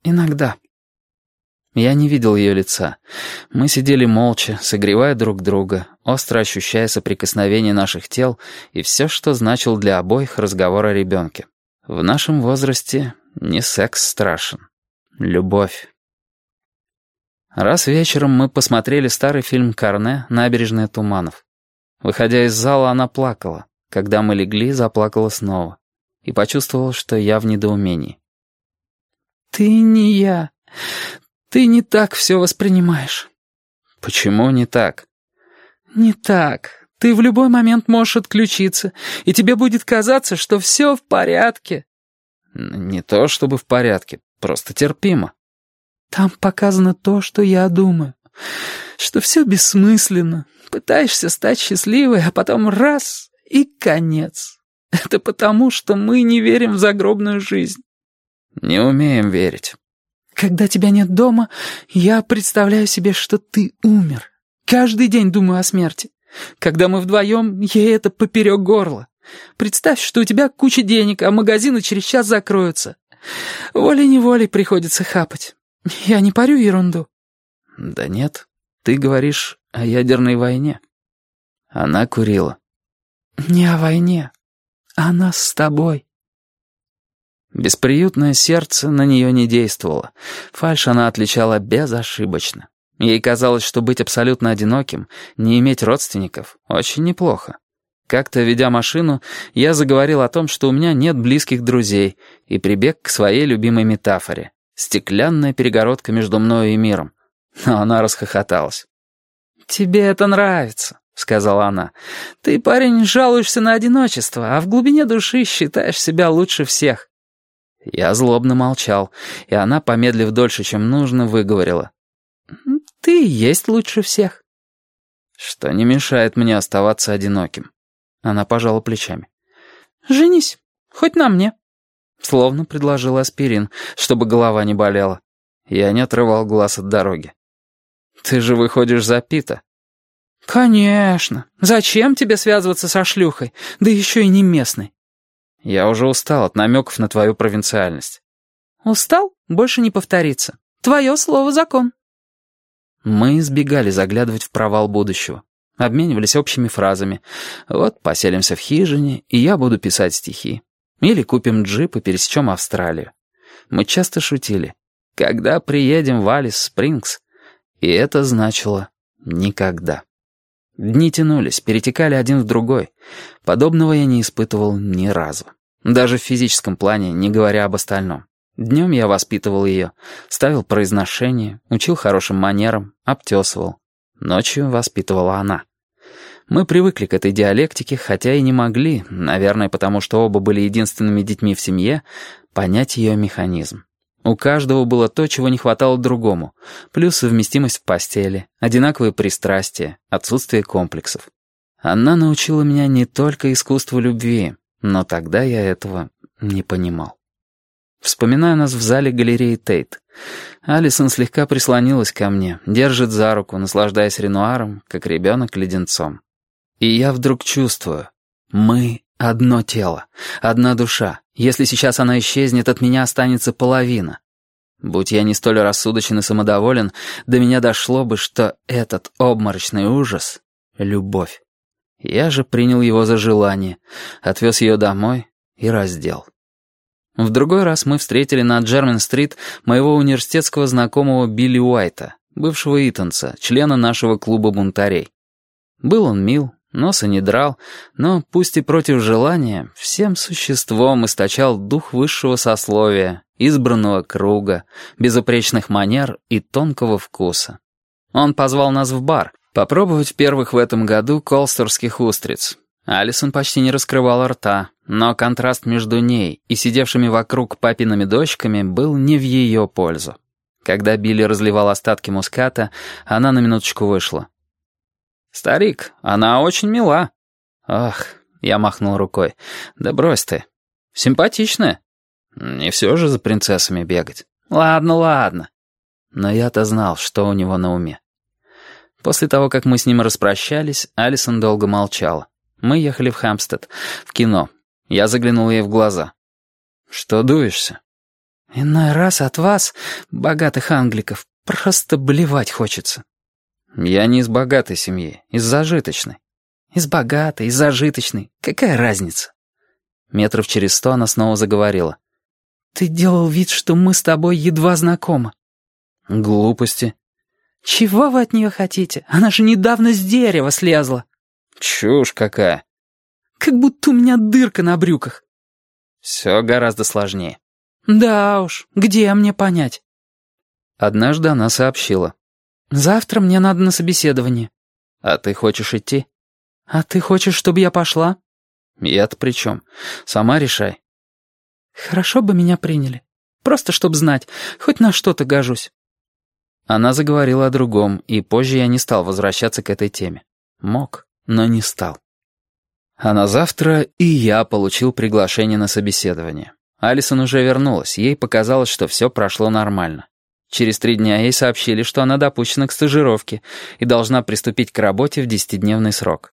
иногда». Я не видел ее лица. Мы сидели молча, согревая друг друга, остро ощущая соприкосновение наших тел и все, что значил для обоих разговор о ребенке. В нашем возрасте не секс страшен. Любовь. Раз вечером мы посмотрели старый фильм Карне «Набережная туманов». Выходя из зала, она плакала. Когда мы легли, заплакала снова. И почувствовала, что я в недоумении. «Ты не я. Ты не так все воспринимаешь». «Почему не так?» «Не так. Ты в любой момент можешь отключиться, и тебе будет казаться, что все в порядке». «Не то чтобы в порядке, просто терпимо». «Там показано то, что я думаю, что все бессмысленно. Пытаешься стать счастливой, а потом раз — и конец. Это потому, что мы не верим в загробную жизнь». «Не умеем верить». «Когда тебя нет дома, я представляю себе, что ты умер. Каждый день думаю о смерти. Когда мы вдвоем, ей это поперек горла. Представь, что у тебя куча денег, а магазины через час закроются. Волей-неволей приходится хапать. Я не парю ерунду». «Да нет, ты говоришь о ядерной войне». Она курила. «Не о войне, а нас с тобой». Бесприютное сердце на нее не действовало. Фальшь она отличала безошибочно. Ей казалось, что быть абсолютно одиноким, не иметь родственников, очень неплохо. Как-то, ведя машину, я заговорил о том, что у меня нет близких друзей, и прибег к своей любимой метафоре — стеклянная перегородка между мною и миром. Но она расхохоталась. «Тебе это нравится», — сказала она. «Ты, парень, жалуешься на одиночество, а в глубине души считаешь себя лучше всех». Я злобно молчал, и она, помедлив дольше, чем нужно, выговорила. «Ты и есть лучше всех». «Что не мешает мне оставаться одиноким». Она пожала плечами. «Женись, хоть на мне». Словно предложил аспирин, чтобы голова не болела. Я не отрывал глаз от дороги. «Ты же выходишь за Пита». «Конечно. Зачем тебе связываться со шлюхой, да еще и не местной?» «Я уже устал от намеков на твою провинциальность». «Устал? Больше не повторится. Твое слово — закон». Мы избегали заглядывать в провал будущего. Обменивались общими фразами. Вот поселимся в хижине, и я буду писать стихи. Или купим джип и пересечем Австралию. Мы часто шутили. Когда приедем в Алис-Спрингс? И это значило «никогда». Дни тянулись, перетекали один в другой. Подобного я не испытывал ни разу. Даже в физическом плане, не говоря об остальном. Днем я воспитывал ее, ставил произношение, учил хорошим манерам, обтесывал. Ночью воспитывала она. Мы привыкли к этой диалектике, хотя и не могли, наверное, потому что оба были единственными детьми в семье, понять ее механизм. У каждого было то, чего не хватало другому, плюс совместимость в постели, одинаковые пристрастия, отсутствие комплексов. Она научила меня не только искусству любви, но тогда я этого не понимал. Вспоминаю нас в зале галереи Тейт. Алисон слегка прислонилась ко мне, держит за руку, наслаждаясь Ренуаром, как ребенок леденцом. И я вдруг чувствую, мы одно тело, одна душа. Если сейчас она исчезнет, от меня останется половина. Будь я не столь рассудочен и самодоволен, до меня дошло бы, что этот обморочный ужас — любовь. Я же принял его за желание, отвез ее домой и раздел. В другой раз мы встретили на Джермен-стрит моего университетского знакомого Билли Уайта, бывшего итонца, члена нашего клуба бунтарей. Был он мил, носа не драл, но, пусть и против желания, всем существом источал дух высшего сословия, избранного круга, безупречных манер и тонкого вкуса. Он позвал нас в бар, попробовать первых в этом году колстерских устриц. Алисон почти не раскрывала рта, но контраст между ней и сидевшими вокруг папиными дочками был не в ее пользу. Когда Билли разливал остатки муската, она на минуточку вышла. «Старик, она очень мила». «Ах», — я махнул рукой, — «да брось ты. Симпатичная. Не все же за принцессами бегать». «Ладно, ладно». Но я-то знал, что у него на уме. После того, как мы с ним распрощались, Алисон долго молчала. Мы ехали в Хэмпстед, в кино. Я заглянул ей в глаза. «Что дуешься?» Иной раз от вас, богатых англиков, просто блевать хочется». «Я не из богатой семьи, из зажиточной». «Из богатой, из зажиточной. Какая разница?» Метров через 100 она снова заговорила. «Ты делал вид, что мы с тобой едва знакомы». «Глупости». «Чего вы от нее хотите? Она же недавно с дерева слезла». «Чушь какая». «Как будто у меня дырка на брюках». «Все гораздо сложнее». «Да уж, где мне понять?» Однажды она сообщила. «Завтра мне надо на собеседование». «А ты хочешь идти?» «А ты хочешь, чтобы я пошла?» «Я-то при чем? Сама решай». «Хорошо бы меня приняли. Просто чтоб знать, хоть на что-то гожусь». Она заговорила о другом, и позже я не стал возвращаться к этой теме. Мог, но не стал. А на завтра и я получил приглашение на собеседование. Алисон уже вернулась, ей показалось, что все прошло нормально. Через 3 дня ей сообщили, что она допущена к стажировке и должна приступить к работе в 10-дневный срок.